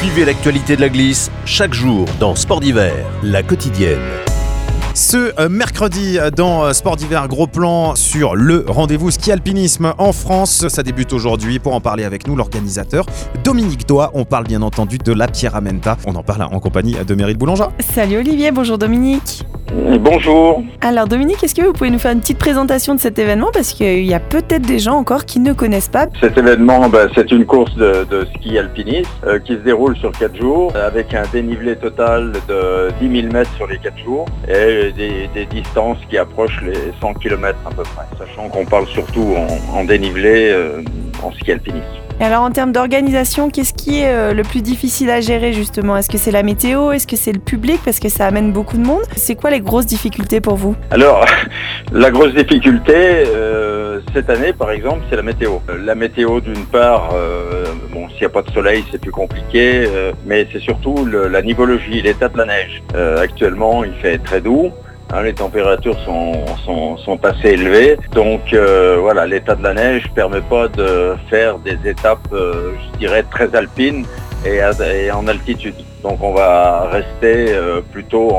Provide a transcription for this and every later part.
Suivez l'actualité de la glisse chaque jour dans Sport d'hiver, la quotidienne. Ce mercredi dans Sport d'hiver, gros plan sur le rendez-vous ski alpinisme en France. Ça débute aujourd'hui. Pour en parler avec nous, l'organisateur Dominique Doigt. On parle bien entendu de la Pierramenta. On en parle en compagnie de Meryl Boulanger. Salut Olivier, bonjour Dominique. Bonjour. Alors Dominique, est-ce que vous pouvez nous faire une petite présentation de cet événement, parce qu'il y a peut-être des gens encore qui ne connaissent pas. Cet événement, c'est une course de ski alpinisme qui se déroule sur 4 jours avec un dénivelé total de 10 000 mètres sur les 4 jours et des distances qui approchent les 100 km à peu près, sachant qu'on parle surtout en dénivelé en ski alpinisme. Et alors en termes d'organisation, qu'est-ce qui est le plus difficile à gérer justement ? Est-ce que c'est la météo ? Est-ce que c'est le public ? Parce que ça amène beaucoup de monde. C'est quoi les grosses difficultés pour vous ? Alors, la grosse difficulté cette année par exemple, c'est la météo. La météo d'une part, s'il n'y a pas de soleil c'est plus compliqué, mais c'est surtout la nivologie, l'état de la neige. Actuellement il fait très doux. Les températures sont assez élevées, donc voilà, l'état de la neige ne permet pas de faire des étapes, je dirais, très alpines et en altitude. Donc on va rester plutôt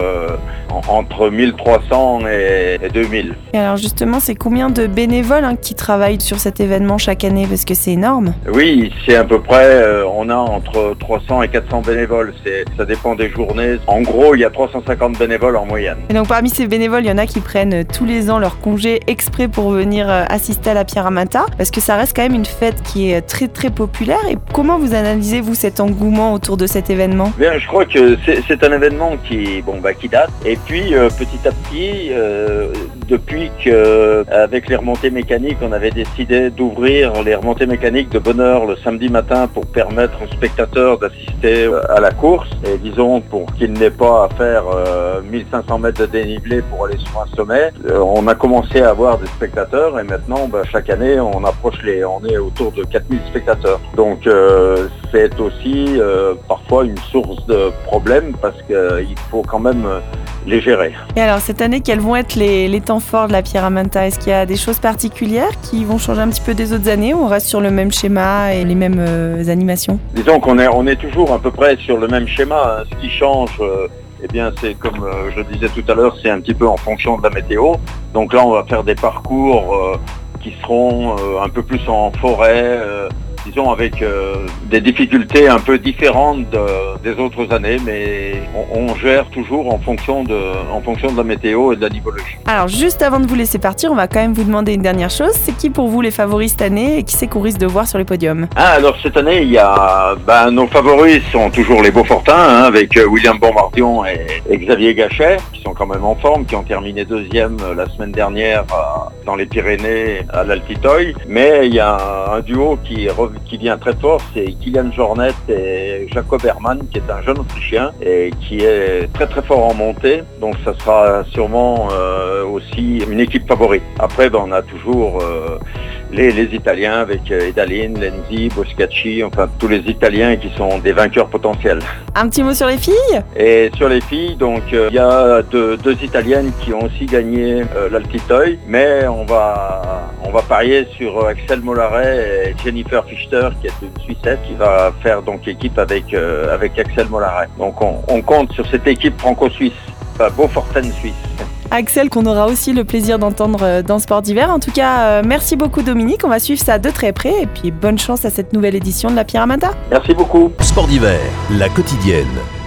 entre 1300 et 2000. Et alors justement, c'est combien de bénévoles qui travaillent sur cet événement chaque année ? Parce que c'est énorme. Oui, c'est à peu près, on a entre 300 et 400 bénévoles. Ça dépend des journées. En gros, il y a 350 bénévoles en moyenne. Et donc parmi ces bénévoles, il y en a qui prennent tous les ans leur congé exprès pour venir assister à la Pierramenta, parce que ça reste quand même une fête qui est très très populaire. Et comment vous analysez-vous cet engouement autour de cet événement ? Bien, je crois que c'est un événement qui date. Et puis petit à petit, depuis qu'avec les remontées mécaniques, on avait décidé d'ouvrir les remontées mécaniques de bonne heure le samedi matin pour permettre aux spectateurs d'assister à la course. Et disons, pour qu'ils n'aient pas à faire 1500 mètres de dénivelé pour aller sur un sommet, on a commencé à avoir des spectateurs et maintenant, chaque année, on est autour de 4000 spectateurs. Donc c'est aussi parfois une source de problème parce qu'il faut quand même les gérer. Et alors cette année, quels vont être les temps forts de la Pierramenta ? Est-ce qu'il y a des choses particulières qui vont changer un petit peu des autres années, ou on reste sur le même schéma et les mêmes animations ? Disons qu'on est toujours à peu près sur le même schéma. Ce qui change, c'est comme je disais tout à l'heure, c'est un petit peu en fonction de la météo. Donc là, on va faire des parcours qui seront un peu plus en forêt, disons avec des difficultés un peu différentes des autres années, mais on gère toujours en fonction de la météo et de la nivologie. Alors juste avant de vous laisser partir, on va quand même vous demander une dernière chose. C'est qui pour vous les favoris cette année et qui c'est qu'on risque de voir sur les podiums ? Alors cette année, il y a nos favoris sont toujours les Beaufortins, avec William Bomardion et Xavier Gachet, qui sont quand même en forme, qui ont terminé deuxième la semaine dernière dans les Pyrénées à l'Altitoy. Mais il y a un duo qui vient très fort, c'est Kilian Jornet et Jacob Herrmann, qui est un jeune Autrichien et qui est très très fort en montée. Donc ça sera sûrement aussi une équipe favorite. Après, on a toujours les Italiens avec Edalin, Lenzi, Boscacci, enfin tous les Italiens qui sont des vainqueurs potentiels. Un petit mot sur les filles ? Et sur les filles, donc il y a deux Italiennes qui ont aussi gagné l'Altitoy, mais on va parier sur Axel Mollaret et Jennifer Fichter, qui est une Suissette, qui va faire donc équipe avec Axel Mollaret. Donc on compte sur cette équipe franco-suisse, Beaufortaine suisse. Axel, qu'on aura aussi le plaisir d'entendre dans Sport d'hiver. En tout cas, merci beaucoup Dominique, on va suivre ça de très près et puis bonne chance à cette nouvelle édition de la Pierramenta. Merci beaucoup. Sport d'hiver, la quotidienne.